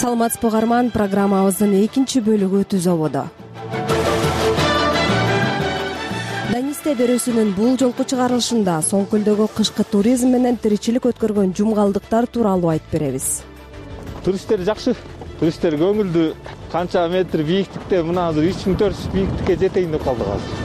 Саламатсызбы угарман, программабыздын экинчи бөлүгү түз ободо. Данисте берүүсүнүн бул жолку чыгарылышында Соңкөлдөгү кышкы туризм менен тиричилик өткөргөн жумгалдыктар тууралуу айтып беребиз. Туристтер жакшы, туристтер көңүлдүү. Канча метр бийиктикте, мына азыр 3400 бийиктикке жетейин деп калдык азыр.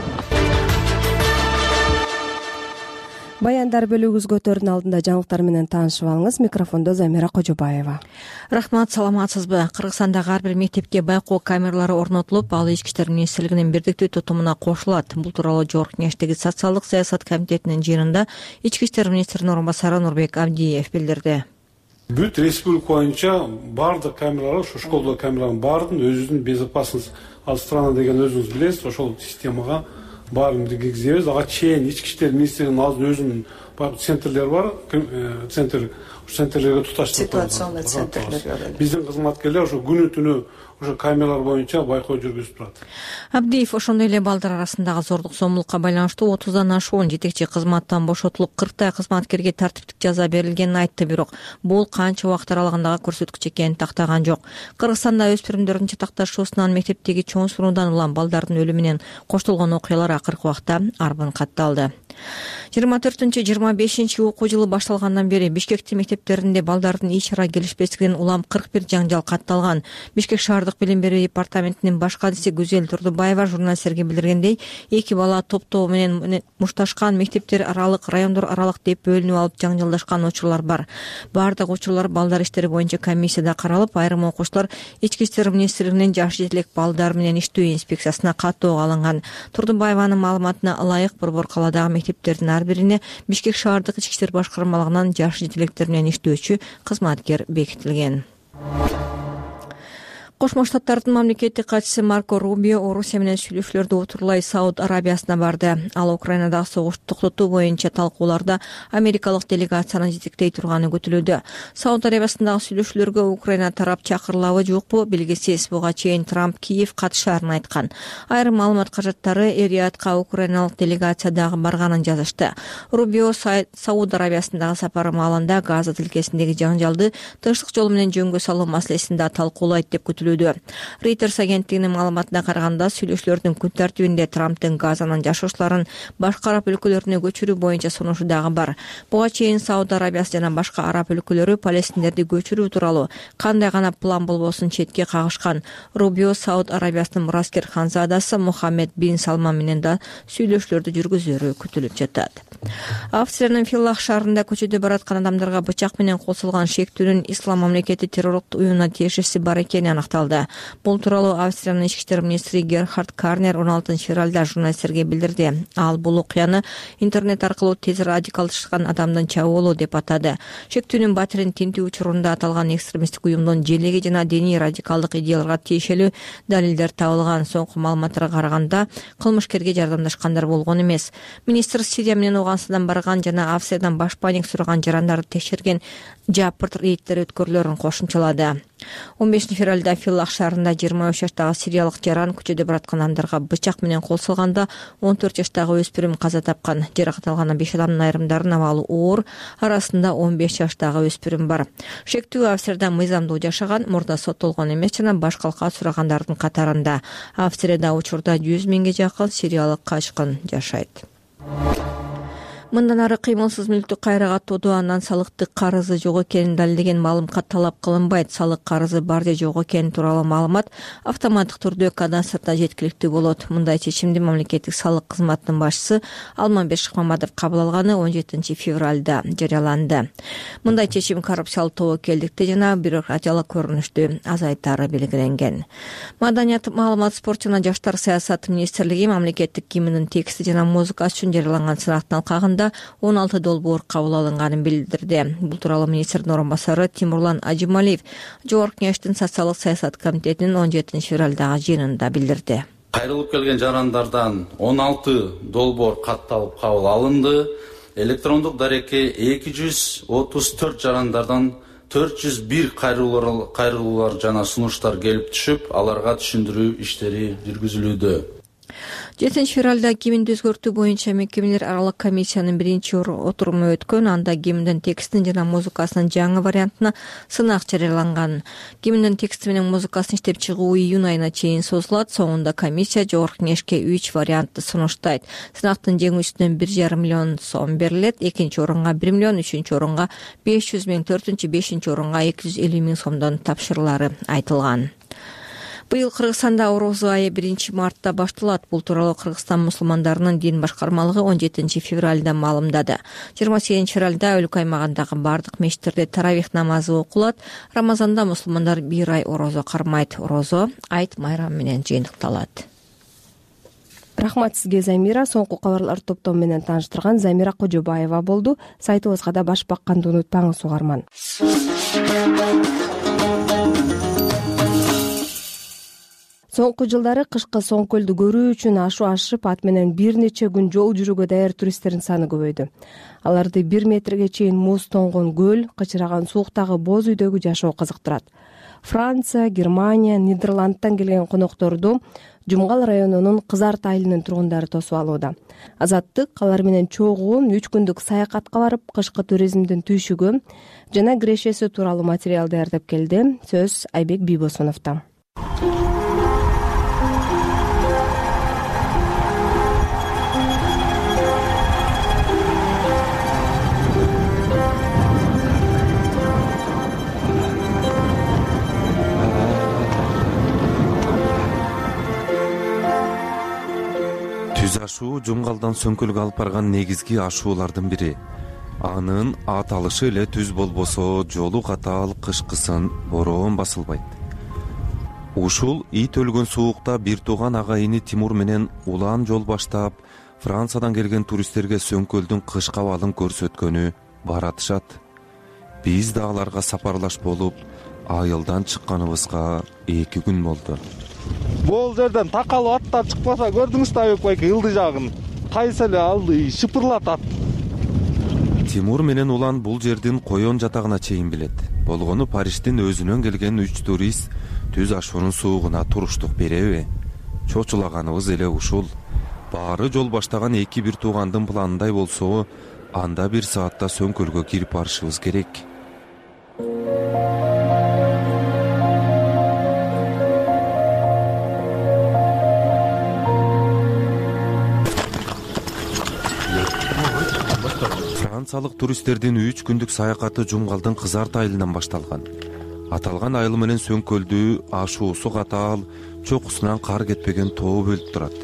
Баяндар бөлүгүбүзгө өтөрдүн алдында жаңылыктар менен таанышып алыңыз. Микрофондо Замира Кожобаева. Рахмат, саламатсызбы? Кыргызстандагы ар бир мектепке байкоо камералары орнотулуп, ал Ички иштер министрлигинин бирдиктүү тутумуна кошулат. Бул тууралуу Жогорку Кеңештеги социалдык саясат комитетинин жыйынында Ички иштер министринин орун басары Нурбек Абдиев билдирди. Бүт республика боюнча бардык камералар, ошо школдогу камералардын баардын өзүнүн безопасность страна деген өзүңүз билесиз, ошол системага баарын киргизебиз. Ага чейин Ички иштер министрлигинин өзүнүн центрлери бар, центрлерге туташтырып ситуационный центрлер. Биздин кызматкерлер ошо күнү түнү ошо камералар боюнча байкоо жүргүзүп турат. Абдиев ошондой эле балдар арасындагы зордук зомбулукка байланыштуу 30дан ашуун жетекчи кызматтан бошотулуп, 40 кызматкерге тартиптик жаза берилгенин айтты, бирок бул канча убакыт аралыгындагы көрсөткүч экенин тактаган жок. Кыргызстанда өспүрүмдөрдүн чатакташуусунан мектептеги чоң суроодан улам балдардын өлүмү менен коштолгон окуялар акыркы убакта арбын катталды. 24-25 окуу жылы башталгандан бери Бишкектин мектептеринде балдардын иш-ара келишпестигинен улам 41 жаңжал катталган. Бишкек шаардык билим берүү департаментинин баш кадиси Гүзел Турдубаева журналисттерге билдиргендей, 2 бала топтоо менен мушташкан, мектептер аралык, райондор аралык деп бөлүнүп алып жаңжалдашкан учурлар бар. Бардык учурлар балдар иштери боюнча комиссияда каралып, айрым окуучулар Ички иштер министрлигинин жаш жетелек балдар менен иштөө инспекциясына каттоого алынган. Турдубаеванын маалыматына ылайык борбор калаадагы мектептердин ар бирине Бишкек шаардык ички иштер башкармалыгынан жаш жетелектер менен иштөөчү кызматкер бекитилген. Кошмо Штаттардын мамлекеттик катчысы Марко Рубио Орусия менен сүйлөшүүлөрдү утурлай Сауд Арабиясына барды. Ал Украинадагы согушту токтотуу боюнча талкууларда америкалык делегацияны жетектей турганы күтүлүүдө. Сауд Арабиясындагы сүйлөшүүлөргө Украина тарап чакырылабы жокпу белгисиз. Буга чейин Трамп Киев катышаарын айткан. Айрым маалымат каражаттары Эр-Риядка украиналык делегация дагы барганын жазышты. Рубио Сауд Арабиясындагы сапары маалында Газа тилкесиндеги жаңжалды тынчтык жолу менен жөнгө салуу маселесин да талкуулайт деп күтүлүүдө. Reuters агенттигинин маалыматына караганда, сүйлөшүүлөрдүн күн тартибинде Трамптын Газанын жашоочуларын башка араб өлкөлөрүнө көчүрүү боюнча сунушу дагы бар. Буга чейин Сауд Арабиясы жана башка араб өлкөлөрү палестиндерди көчүрүү тууралуу кандай гана план болбосун четке кагышкан. Рубио Сауд Арабиясынын мураскер ханзадасы Мухаммед бин Салман менен да сүйлөшүүлөрдү жүргүзөрү күтүлүп жатат. Австриянын Филлах шаарында көчөдө бараткан адамдарга бычак менен кол салган шектүүнүн Ислам мамлекети террорлук уюмуна тиешеси бар экени аныкталды. Бул тууралуу Австриянын ички иштер министри Герхард Карнер 16-февралда журналисттерге билдирди. Ал бул окуяны интернет аркылуу тез радикалдашкан адамдын чабуулу деп атады. Шектүүнүн батирин тинтүү учурунда аталган экстремисттик уюмдун желеги жана диний радикалдык идеяларга тиешелүү далилдер табылган. Соңку маалыматтарга караганда, кылмышкерге жардамдашкандар болгон эмес. Министр Сирия менен Ауганстандан барган жана Австриядан башпаник сураган жарандарды текшерген жапырт рейдтер өткөрүлөрүн кошумчалады. 15-февралда Филлах шаарында 23 жаштагы сириялык жаран көчөдө бараткан адамдарга бычак менен кол салганда 14 жаштагы өспүрүм каза тапкан. Жаракат алган 5 адамдын айрымдарынын абалы оор, арасында 15 жаштагы өспүрүм бар. Шектүү Австрияда мыйзамдуу жашаган, мурда соттолгон эмес жана баш калка сурагандардын катарында. Австрияда учурда 100 миңге жакын сириялык качкын жашайт. Мындан ары кыймылсыз мүлктү кайра каттоодо андан салыктык карызы жок экенин далилдеген маалымат талап кылынбайт. Салык карызы бар же жок экени тууралуу маалымат автоматтык түрдө кадастрда жеткиликтүү болот. Мындай чечимди мамлекеттик салык кызматынын башчысы Алманбек Шыкмаматов кабыл алганы 17-февралда жарыяланды. Мындай чечим коррупциялык тобокелдикти жана бюрократиялык көрүнүштү азайтаары белгиленген. Маданият, маалымат, спорт жана жаштар саясаты министрлиги мамлекеттик гимндин тексти жана музыкасы үчүн жарыяланган сынактын алкагында 16 долбоор кабыл алынганын билдирди. Бул тууралуу министрдин орун басары Тимурлан Ажималиев Жогорку Кеңештин социалдык саясат комитетинин 17-февралдагы жыйынында билдирди. Кайрылып келген жарандардан 16 долбоор катталып кабыл алынды. Электрондук дарекке 234 жарандардан 401 кайрылуулар жана сунуштар келип түшүп, аларга түшүндүрүү иштери жүргүзүлүүдө. 7 февралда гимнди өзгөртүү боюнча мекемелер аралык комиссиянын биринчи отуруму өткөн. Анда гимндин текстин жана музыкасынын жаңы вариантына сынак жарыяланган. Гимндин тексти менен музыкасын иштеп чыгуу июнь айына чейин созулат. Соңунда комиссия жогорку кеңешке 3 вариантты сунуштайт. Сынактын жеңүүчүсүнө 1,5 миллион сом берилет. Экинчи орунга 1 миллион, үчүнчү орунга 500 миң, төртүнчү, бешинчи орунга 250 миң сомдон тапшырылары айтылган. Быйыл Кыргызстанда Орозо айы 1-мартта башталат. Бул тууралуу Кыргызстан мусулмандарынын дин башкармалыгы 17 февралда маалымдады. 28 февралда өлкө аймагындагы бардык мечиттерде таравих намазы окулат. Рамазанда мусулмандар 1 ай орозо кармайт. Орозо айт майрам менен жыйынтыкталат. Рахмат сизге, Замира. Соңку кабарлар топтому менен тааныштырган Замира Кожобаева болду. Сайтыбызга да баш бакканды унутпаңыз, угарман. Соңку жылдары кышкы Соң көлдү көрүү үчүн ашу ашып, ат менен бир нече күн жол жүрүүгө даяр туристтердин саны көбөйдү. Аларды 1 метрге чейин муз тоңгон көл, кычыраган сууктагы боз үйдөгү жашоо кызыктырат. Франция, Германия, Нидерландтан келген конокторду Жумгал районунун Кызарт айылынын тургундары тосуп алууда. Азаттык алар менен чогуу 3 күндүк саякатка барып, кышкы туризмдин түйшүгү жана кирешеси тууралуу материал даярдап келди. Сөз Айбек Бийбосуновдо. Түз ашуу Жумгалдан Сөңкөлгө алып барган негизги ашуулардын бири. Анын аталышы эле түз болбосо жолу катаал, кышкысын бороон басылбайт. Ушул ит өлгөн суукта бир тууган агайыны Тимур менен улан жол баштап, Франциядан келген туристтерге Сөңкөлдүн кышкы абалын көрсөткөнү баратышат. Биз да аларга сапарлаш болуп, айылдан чыкканыбызга 2 күн болду. Бул жерден такалып аттар чыкпаса көрдүңүз да, Айбек байке, ылдый жагын кайсы эле алды шыпырлатат. Тимур менен улан бул жердин коён жатагына чейин билет. Болгону Париштин өзүнөн келген 3 турист түз ашуунун суугуна туруштук береби? Чочулаганыбыз эле ушул. Баары жол баштаган 2-1 туугандын планындай болсо, анда 1 саатта Сөңкөлгө кирип барышыбыз керек. Франциялык туристтердин 3 күндүк саякаты Жумгалдын Кызарт айылынан башталган. Аталган айыл менен Сөңкөлдү ашуусу катаал, чокусунан кар кетпеген тоо бөлүп турат.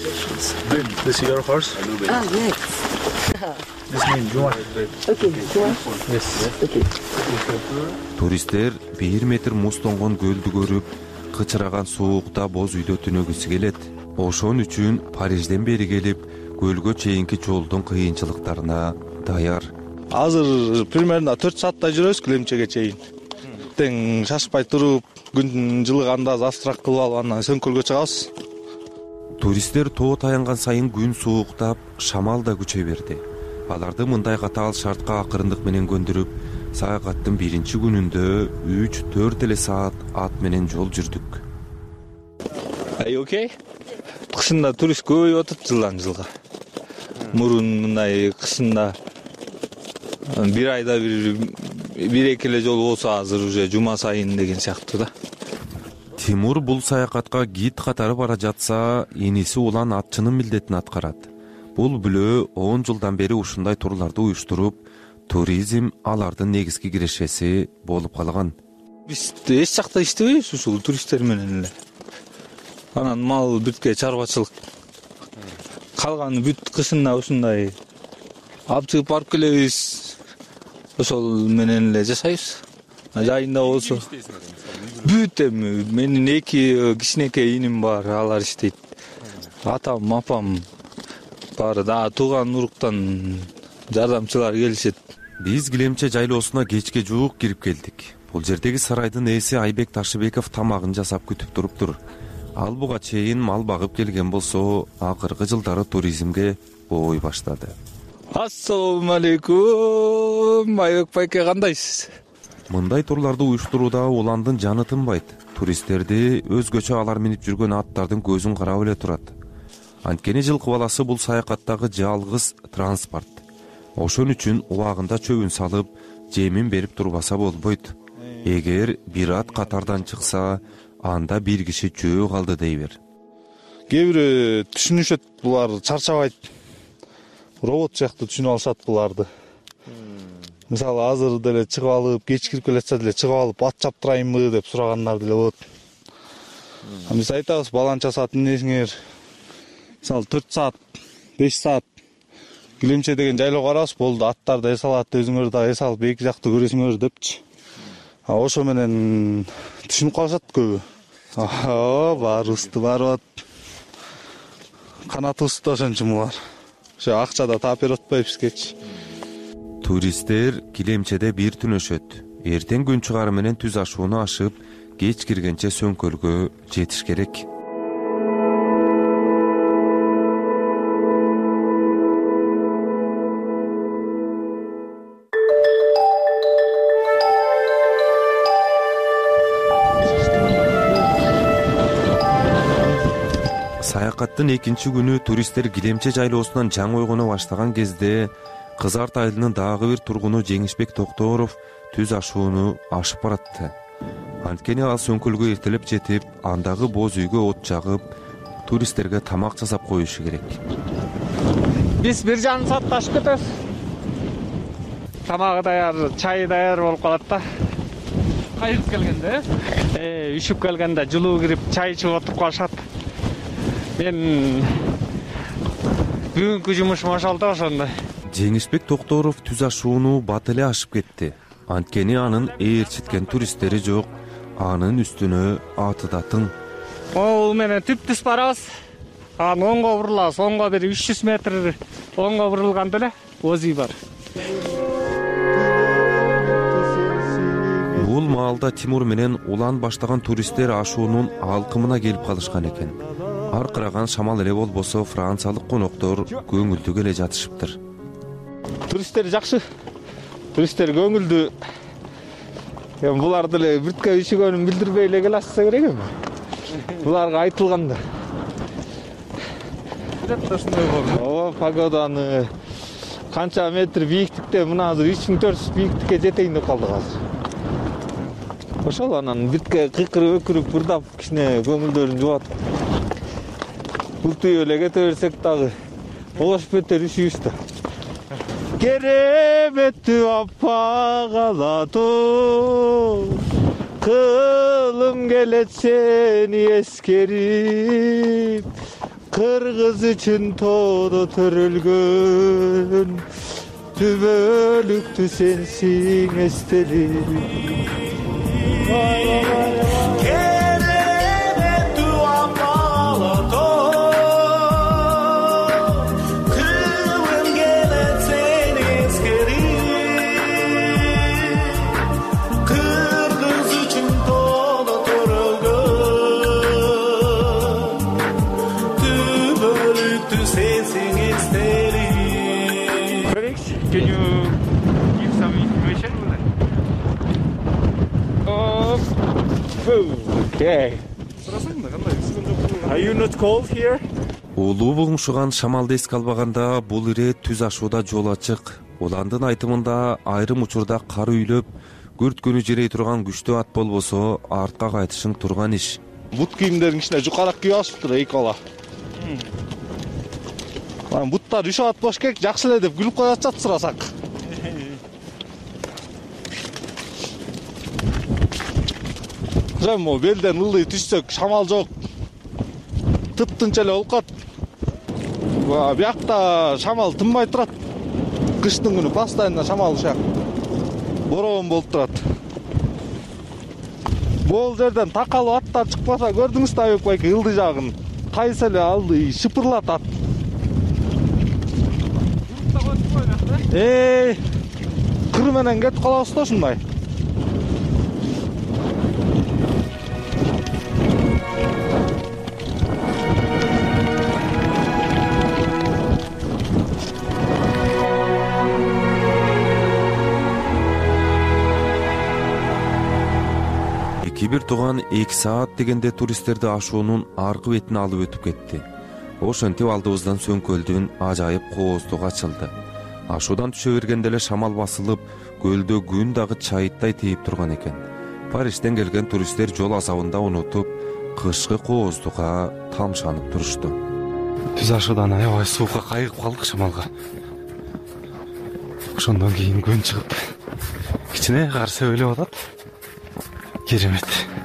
Туристтер 1 метр муз тоңгон көлдү көрүп, кычыраган суукта боз үйдө түнөгүсү келет. Ошон үчүн Парижден бери келип, көлгө чейинки жолдун кыйынчылыктарына даяр. Азыр примерно 4 сааттай жүрөбүз Килемчеге чейин. Тең шашпай туруп, күн жылыганда завтрак кылып алып анан Сөңкөлгө чыгабыз. Туристтер тоо таянган сайын күн сууктап, шамал да күчөй берди. Аларды мындай катаал шартка акырындык менен көндүрүп, саякаттын 1-чи күнүндө 3-4 эле саат ат менен жол жүрдүк. Окей. Кышында турист көбөйүп атат жылдан жылга. Мурун мындай кышында 1 айда 1-2 эле жолу болсо, азыр уже жума сайын деген сыяктуу да. Тимур бул саякатка гид катары бара жатса, иниси улан атчынын милдетин аткарат. Бул бүлөө 10 жылдан бери ушундай турларды уюштуруп, туризм алардын негизги кирешеси болуп калган. Биз эч жакта иштебейбиз ушул туристтер менен эле. Анан мал бүткө чарбачылык. Калганы бүт кышында ушундай алып чыгып барып келебиз. Ошол менен эле жашайбыз. Жайында болсо бүт эми менин 2 кичинекей иним бар, алар иштейт. Атам, апам баары да тууган уруктан жардамчылар келишет. Биз Килемче жайлоосуна кечке жуук кирип келдик. Бул жердеги сарайдын ээси Айбек Ташыбеков тамагын жасап күтүп туруптур. Ал буга чейин мал багып келген болсо, акыркы жылдары туризмге бой баштады. Ассаламу алейкум, Айбек байке, кандайсыз? Мындай турларды уюштурууда уландын жаны тынбайт. Туристтерди өзгөчө алар минип жүргөн аттардын көзүн карап эле турат. Анткени жылкы баласы бул саякаттагы жалгыз транспорт. Ошон үчүн убагында чөбүн салып, жемин берип турбаса болбойт. Эгер бир ат катардан чыкса, анда бир киши жөө калды дейбир. Кээ бири түшүнүшөт, булар чарчабайт. Робот сыяктуу түшүнүп алышат буларды. Мисалы, азыр деле чыгып алып, кеч кирип келатса деле чыгып алып, ат чаптырайынбы деп сурагандар деле болот. Биз айтабыз, баланча саат эмнесиңер? Мисалы, 4 саат, 5 саат килемче деген жайлоого барабыз, болду, аттарды эс алат, өзүңөр да эс алып эки жакты көрөсүңөр депчи. Ошо менен түшүнүп калышат көбү. Баарыбызды барып атат. Канатыбызды да ошон үчүн булар. Ошо акча да таап берип атпайбы бизгечи. Туристтер килемчеде бир түнөшөт. Эртең күн чыгары менен түз ашууну ашып, кеч киргенче сөңкөлгө жетиш керек. Саякаттын экинчи күнү туристтер килемче жайлоосунан жаңы ойгоно баштаган кезде Кызарт айылынын дагы бир тургуну Жеңишбек Токторов түз ашууну ашып баратты. Анткени ал сөңкөлгө эртелеп жетип, андагы боз үйгө от жагып, туристтерге тамак жасап коюшу керек. Биз 1,5 саатта ашып кетебиз. Тамагы даяр, чайы даяр болуп калат да. Кайгып келгенде, үшүп келгенде жылуу кирип, чай ичип отуруп калышат. Мен бүгүнкү жумушум ошол да ошондой. Жеңишбек Токторов түз ашууну бат эле ашып кетти. Анткени анын ээрчиткен туристтери жок, анын үстүнө аты да тың. Ол менен түп-түз барабыз. Анан оңго бурулабыз, оңго бир 300 метр оңго бурулганда эле боз үй бар. Бул маалда Тимур менен Улан баштаган туристтер ашуунун алкымына келип калышкан экен. Аркыраган шамал эле болбосо, франциялык коноктор көңүлдүү келе жатышыптыр. Туристтер жакшы. Туристтер көңүлдүү. Булар деле биртке үшүгөнүн билдирбей эле келатса керек эми. Буларга айтылганда. Погоданы канча метр бийиктикте, мына азыр 3400 бийиктикке жетейин деп калдык азыр. Ошол анан биртке кыйкырып өкүрүп бырдап кичине көңүлдөрүн жубат. Бултуй эле кете берсек дагы олошуп кетер үшүбүз да. Кереметтүү аппак алатуу, кылым келет сени эскерип, кыргыз үчүн тоодо төрөлгөн, түбөлүктүү сенсиң эстелип. Can you give some information on that? Okay. Are you not cold here? Улуу булмушуган шамалды эске албаганда бул ирет түз ашууда жол ачык. Уландын айтымында айрым учурда кар үйлөп, күрт күнү жерей турган күчтүү ат болбосо, артка кайтышың турган иш. Бут кийимдерин кичине жукарак кийип алышыптыр эки бала. Буттар үшүп атпаш керек, жакшы эле деп күлүп коюп атышат сурасак. Жаммо белден ылдый түшсөк, шамал жок. Тыптынч эле болуп калат. Биякта шамал тынбай турат. Кыштын күнү постоянно шамал ушак. Бороон болуп турат. Бул жерден такалып аттар чыкпаса, көрдүңүз да Айып байке ылдый жагын. Кайсы эле алды шыпырлат ат. Кыр менен кетип калабыз да ушундай. Эки бир тууган 2 саат дегенде туристтерди ашуунун аркы бетине алып өтүп кетти. ошентип алдыбыздан Сөңкөлдүн ажайып кооздугу ачылды. Ашуудан түшө бергенде эле шамал басылып, көлдө күн дагы чайыттай тийип турган экен. Парижден келген туристтер жол азабында унутуп, кышкы кооздуга тамшанып турушту. Түз ашуудан аябай суукка кайыгып калдык шамалга. Ошондон кийин күн чыгып, кичине кар сөбөлөп атат. Керемет.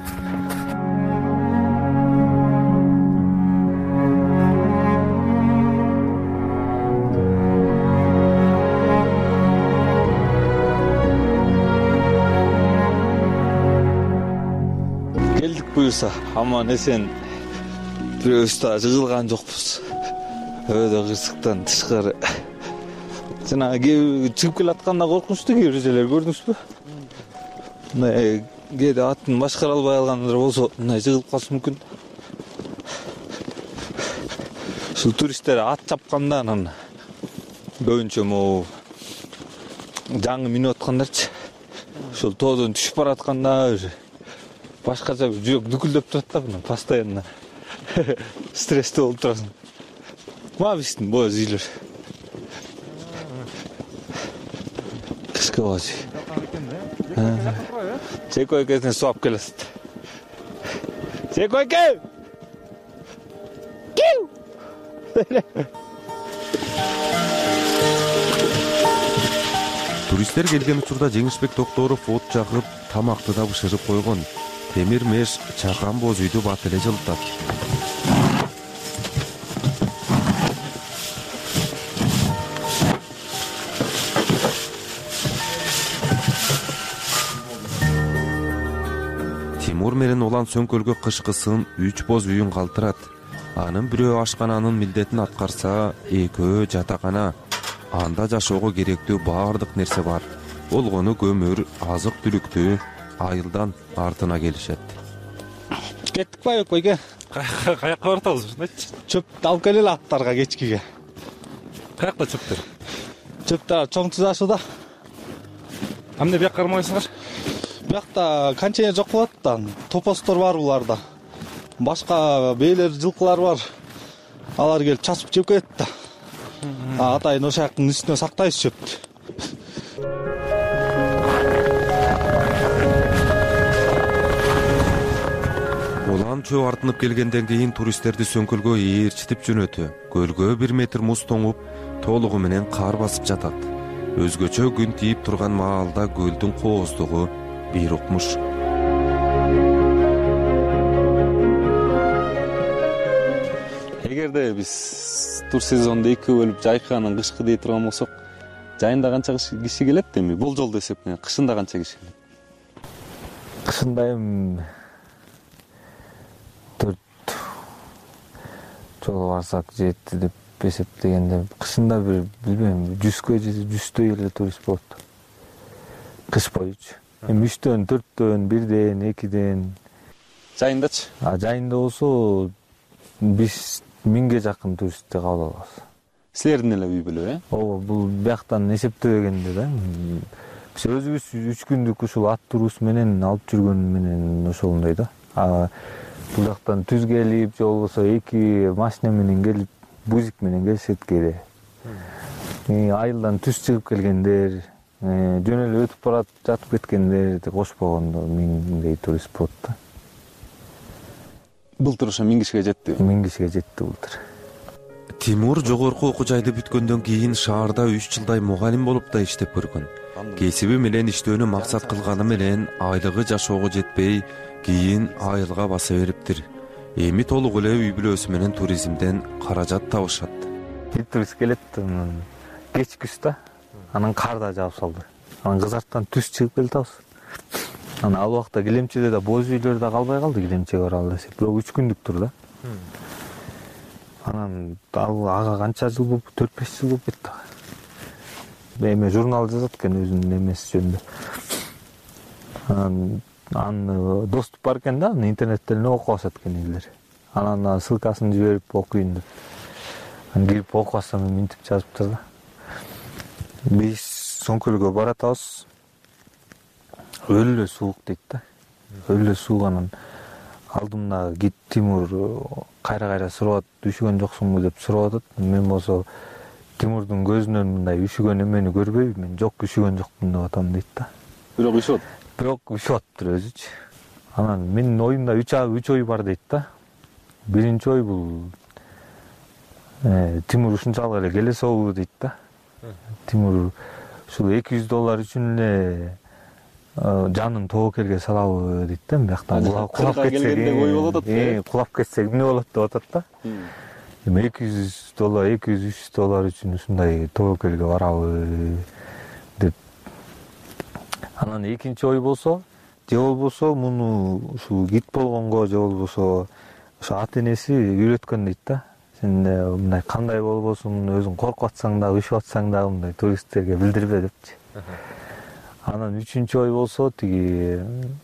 Келдик буюрса, аман эсен бирөөбүз да жыгылган жокпуз. Өйдө кырсыктан тышкары. Жана чыгып келатканда коркунучтуу кээ бир жерлер көрдүңүзбү? Мындай кээде атын башкара албай калгандар болсо, мындай жыгылып калышы мүмкүн. Ушул туристтер ат чапканда анан көбүнчө могу жаңы минип аткандарчы. Ушул тоодон түшүп баратканда башкача жүрөк дүкүлдөп турат да, мына постоянно стresстүү болуп турасың. Мага биздин боз үйлөр. Кышкы боз. Чекойкесине суап келесиз. Чекойке! Киу! Туристтер келген учурда Жеңишбек Токторов от жагып, тамакты да бышырып койгон. Темир меш чакан боз үйдү бат эле жылытат. Тимур менен улан Сөңкөлгө кышкысын 3 боз үйүн калтырат. Анын бирөө ашкананын милдетин аткарса, экөө жатакана. Анда жашоого керектүү баардык нерсе бар. Болгону көмүр, азык түлүктү айылдан артына келишет. Кеттик байок койге. Каякка баратабыз ушундайчы? Чөп алып келели аттарга кечкиге. Каякта чөптөр? Чөптөр чоң Түз ашууда. Эмне бияк кармайсыңар? Биякта канчене жок болот да, топостор бар буларда. Башка бейлер, жылкылар бар. Алар келип часып жеп кетет да. Атайын ошактын үстүнө сактайбыз чөптү. Улам чөп артынып келгенден кийин туристтерди Сөңкөлгө ээрчитип жөнөтү. Көлгө 1 метр муз тоңуп, толугу менен кар басып жатат. Өзгөчө күн тийип турган маалда көлдүн кооздугу бир укмуш. Эгерде биз тур сезонду 2 бөлүп жайканын кышкы дей турган болсок, жайында канча киши келет эми? Болжолду эсептенет. Кышында канча киши келет? Кышында эми 4 жолу барсак жетти деп эсептегенде, кышында бир билбейм 100гө 100дөй эле турист болот. Кыш боючу. Эми 3дөн, 4дөн, 1ден, 2ден. Жайындачы? Жайында болсо биз 1000ге жакын туристти кабыл алабыз. Силердин эле үй бүлө, Ооба, бул бияктан эсептебегенде да. Биз өзүбүз 3 күндүк ушул ат турус менен алып жүргөн менен ошондой да. Бул жактан түз келип, же болбосо 2 машина менен келип, бузик менен келишет кээде. Айылдан түз чыгып келгендер, жөн эле өтүп барат, жатып кеткендер кошпогондо 1000дей турист болот да. Былтыр ошо 1000 кишиге жетти. 1000 кишиге жетти былтыр. Тимур жогорку окуу жайды бүткөндөн кийин шаарда 3 жылдай мугалим болуп да иштеп көргөн. Кесиби менен иштөөнү максат кылганы менен айлыгы жашоого жетпей, кийин айылга баса бериптир. Эми толук эле үй бүлөсү менен туризмден каражат табышат. Турист келет, кеч күз да. Анан кар да жаап салды. Анан кызарттан түз чыгып келатабыз. Анан ал убакта Килемчеде да боз үйлөр да калбай калды, Килемчеге баралы десек. Бирок 3 күндүктүр да. Анан ага канча жыл болуп, 4-5 жыл болуп кетти. Эме журнал жазат экен өзүнүн эмеси жөнүндө. Анан доступ бар экен да, интернеттен окуп алышат экен элдер. Анан ссылкасын жиберип окуйын деп. Анан кирип окуп алсам минтип жазыптыр да. Биз Сөңкөлгө баратабыз. Өлө суук дейт да. Өлө суук, анан алдымда кит Тимур кайра сурап атат, үшүгөн жоксуңбу деп сурап атат. Мен болсо Тимурдун көзүнөн мындай үшүгөн эмени көрбөйм, мен жок үшүгөн жокмун деп атам дейт да. Бирок üşüp. Бирок üşүп атыптыр өзүчү. Анан менин оюмда 3 ой бар дейт да. Биринчи ой бул Тимур ушунчалык эле келе сообу дейт да. Тимур ушул $200 үчүн эле жанын тобокелге салабы дейт да. Бияктан кулап кетсек, кулап кетсек эмне болот деп атат да. Эми $200, $200-300 үчүн ушундай тобокелге барабы деп. Анан экинчи ой болсо, же болбосо муну ушул кит болгонго, же болбосо ошо ата энеси үйрөткөн дейт да. Сен мындай кандай болбосун, өзүң коркуп атсаң да, үшүп атсаң да мындай туристтерге билдирбе депчи. Анан үчүнчү ой болсо тиги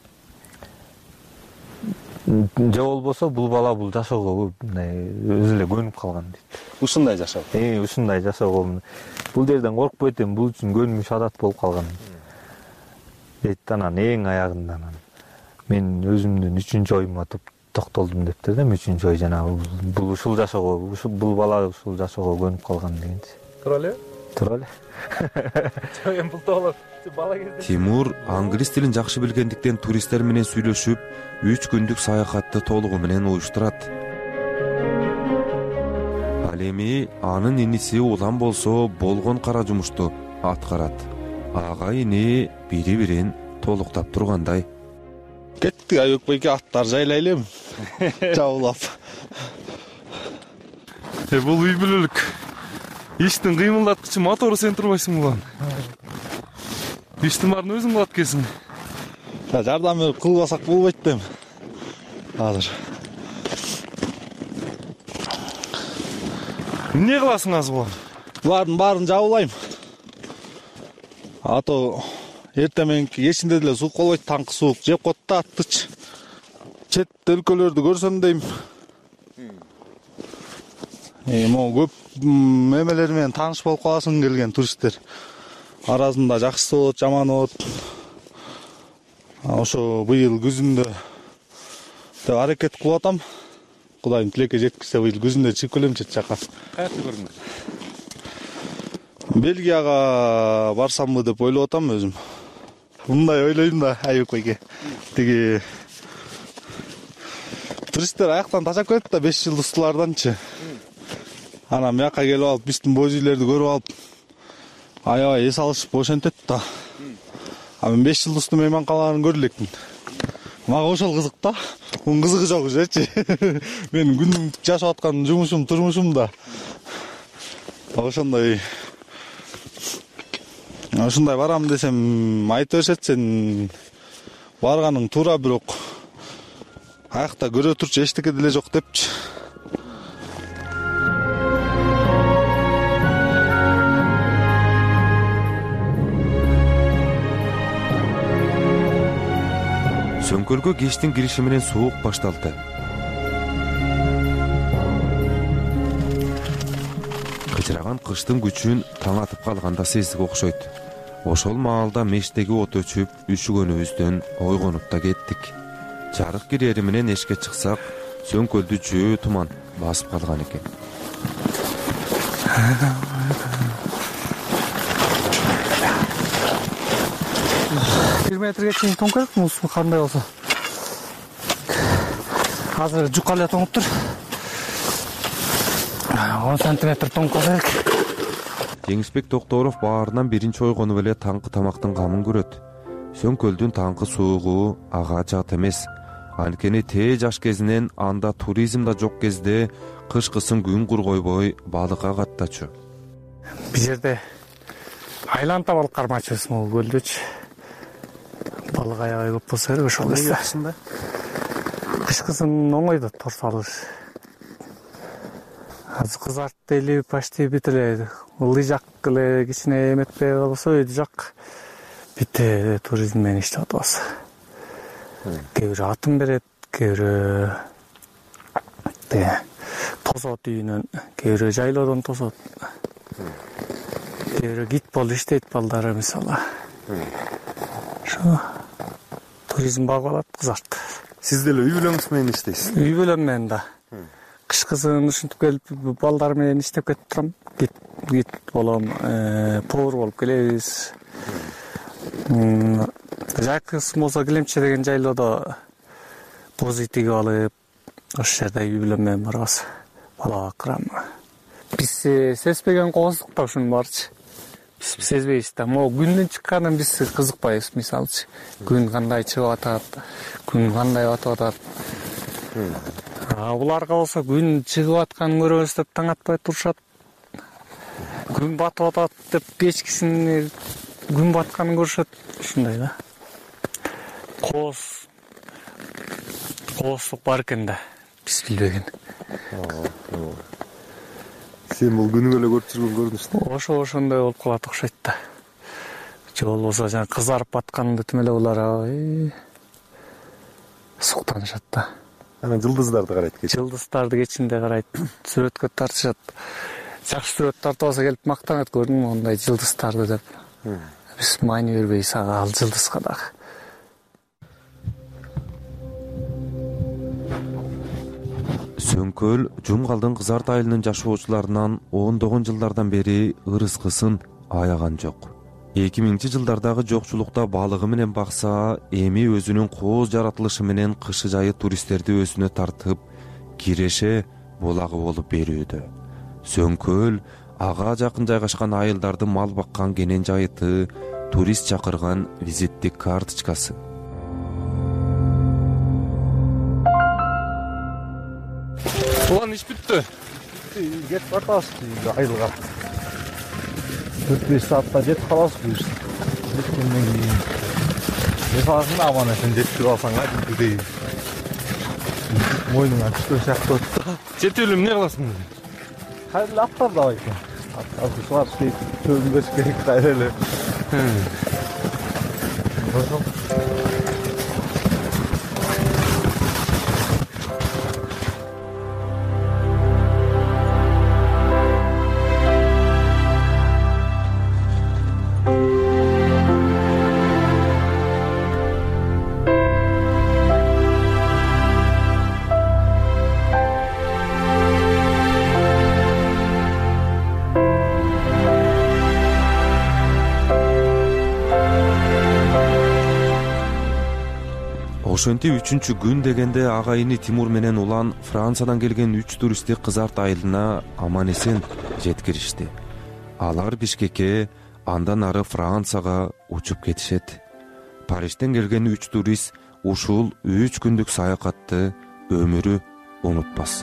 же болбосо бул бала бул жашоого мындай өзү эле көнүп калган дейт. Ушундай жашоо. Ушундай жашоого бул жерден коркпойт эми, бул үчүн көнүмүш адат болуп калган. Дейт. Анан эң аягында мен өзүмдүн үчүнчү оюма токтолдум дептир да. Үчүнчү ой жанагы бул ушул жашоого, бул бала ушул жашоого көнүп калган дегенчи. Туура эле? Туура эле. Эми бул тоолор бала кезде Тимур англис тилин жакшы билгендиктен туристтер менен сүйлөшүп, 3 күндүк саякатты толугу менен уюштурат. Ал эми анын иниси Улам болсо болгон кара жумушту аткарат. Ага ини бири-бирин толуктап тургандай. Кеттик Айбек байке, аттар жайлайлы жабылап. Бул үй бүлөлүк иштин кыймылдаткычы мотору сен турбайсың улам. Иштин баарын өзүң кылат экенсиң. Жардам берип кылбасак болбойт дейм. Азыр. Эмне кыласың азыр улам? Булардын баарын жабылайм. Ато эртең мененки кечинде деле суук болбойт, таңкы суук жеп коет да аттычы. Чет өлкөлөрдү көрсөм дейм. Могу көп эмелер менен тааныш болуп каласың келген туристтер. Арасында жакшысы болот, жаманы болот. Ошо быйыл күзүндө деп аракет кылып атам. Кудайым тилекке жеткизсе быйыл күзүндө чыгып келем чет жака. Каякта көрдүң? Бельгияга барсамбы деп ойлоп атам өзүм. Мындай ойлойм да Айбек байке. Тиги туристтер аяктан ташап кетет да 5 жылдыктууларданчы. Анан бияка келип алып, биздин боз үйлөрдү көрүп алып, аябай эс алышып ошентет да. Мен 5 жылдыктуу мейманканаларын көрө элекмин. Мага ошол кызык да. Мунун кызыгы жок өзүчү. Мен күндүк жашап аткан жумушум, турмушум да. Ошондой барам десем айтып беришет, сен барганың туура, бирок аякта көрө турчу эчтеке деле жок депчи. Сөңкөлгө кештин кириши менен суук башталды. Кычыраган кыштын күчүн таң атып калганда сездик окшойт. Ошол маалда мештеги от өчүп, үшүгөнүбүздөн ойгонуп да кеттик. Жарык кирери менен эшикке чыксак, сөңкөлдү жөө туман басып калган экен. 1 метрге чейин тоң керек, муз кандай болсо. Азыр жука эле тоңуптур. 10 сантиметр тоң керек. Кеңишбек Токторов баарынан биринчи ойгонуп эле таңкы тамактын камын көрөт. Сөңкөлдүн таңкы суугу ага жат эмес. Анткени тээ жаш кезинен анда туризм да жок кезде кышкысын күн кургойбой балыкка каттачу. Бул жерде айланта балык кармачыбыз могу көлдөчү. Балык аябай көп болсо керек ошол кезде. Кышкысын оңойдо торсалыш. Азыр кызарт эле почти битире. Ылдый жак эле кичине эметпей калса, өйдү жак бите туризм менен иштеп атабыз. Кээ бирөө атын берет, кээ бирөө тосот үйүнөн, кээ бирөө жайлоодон тосот. Кээ бирөө гид болуп иштейт балдары мисалы. Ошо туризм багып алат кызарт. Сиз деле үй бүлөңүз менен иштейсиз? Үй бүлөм менен да. Кышкысын ушинтип келип балдар менен иштеп кетип турам. Кит болом, повар болуп келебиз. Жайкысын болсо Килемче деген жайлоодо боз ит тигип алып, ошол жерде үй бүлөм менен барабыз. Бала бакырам. Биз сезбеген коозлукта ушунун баарычы. Биз сезбейбиз да. Могу күндүн чыкканын биз кызыкпайбыз, мисалычы. Күн кандай чыгып атат, күн кандай батып атат. Буларга болсо күн чыгып атканын көрөбүз деп таң атпай турушат. Күн батып атат деп кечкисин күн батканын көрүшөт. Ушундай да. Кооздук бар экен да. Биз билбеген. Сен бул күнүгө эле көрүп жүргөн көрүнүш да. Ошондой болуп калат окшойт да. Же болбосо жана кызарып батканды түм эле булар суктанышат да. Анан жылдыздарды карайт кечинде. Жылдыздарды кечинде карайт, сүрөткө тартышат. Жакшы сүрөт тартып алса келип мактанат, көрдүңбү мондай жылдыздарды деп. Биз маани бербейбиз ага, ал жылдызга дагы. Сөңкөл Жумгалдын Кызарт айылынын жашоочуларынан ондогон жылдардан бери ырыскысын аяган жок. 2000-жылдардагы жокчулукта балыгы менен бакса, эми өзүнүн кооз жаратылышы менен кышы жайы туристтерди өзүнө тартып, киреше булагы болуп берүүдө. Сөңкөл ага жакын жайгашкан айылдарды мал баккан кенен жайыты, турист чакырган визиттик карточкасы. Улан иш бүттү. Кетип атабыз айылга. 4-5 саатта жетип калабыз буюрса. Жеткенден кийин эфасын аман эсен жеткирип алсаң кайдыкыдей. Мойнуңан түшкөн сыяктуу болот да. Жетип эле эмне кыласың? Кайра эле аттар да бар экен. Аттарды сугарыш керек, төгүнгөч керек кайра эле. Ошентип 3-күн дегенде агайыны Тимур менен Улан Франциядан келген 3 туристти Кызарт айылына аман эсен жеткиришти. Алар Бишкекке, андан ары Францияга учуп кетишет. Парижден келген 3 турист ушул 3 күндүк саякатты өмүрү унутпас.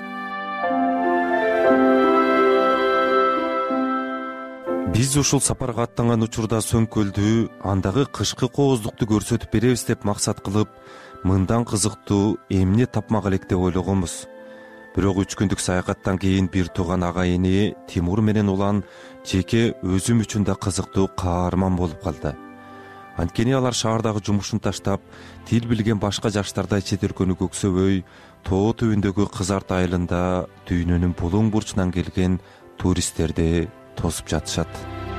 Биз ушул сапарга аттанган учурда Сөңкөлдү, андагы кышкы кооздукту көрсөтүп беребиз деп максат кылып, мындан кызыктуу эмне тапмак элек деп ойлогонбуз. Бирок 3 күндүк саякаттан кийин бир тууган агайыны Тимур менен Улан жеке өзүм үчүн да кызыктуу каарман болуп калды. Анткени алар шаардагы жумушун таштап, тил билген башка жаштардай чет өлкөнү көксөбөй, тоо түбүндөгү Кызарт айылында дүйнөнүн булуң бурчунан келген туристтерди тосуп жатышат.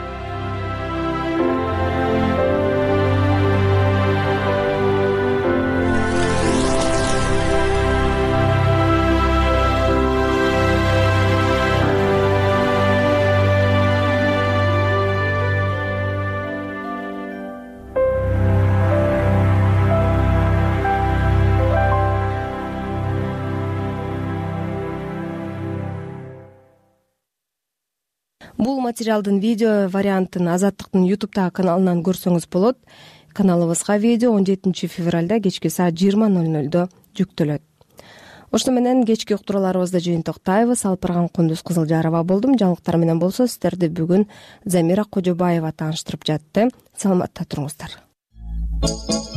Бул материалдын видео вариантын Азаттыктын YouTube'дагы каналынан көрсөңүз болот. Каналыбызга видео 17 февралда кечки саат 20:00 жүктөлөт. Ошто менен кечки уктурууларыбызды жыйынтыктайбыз. Алпырган Кундуз Кызылжарова болдум. Жаңылыктар менен болсо сиздерди бүгүн Замира Кожобаева тааныштырып жатты. Саламатта туруңуздар.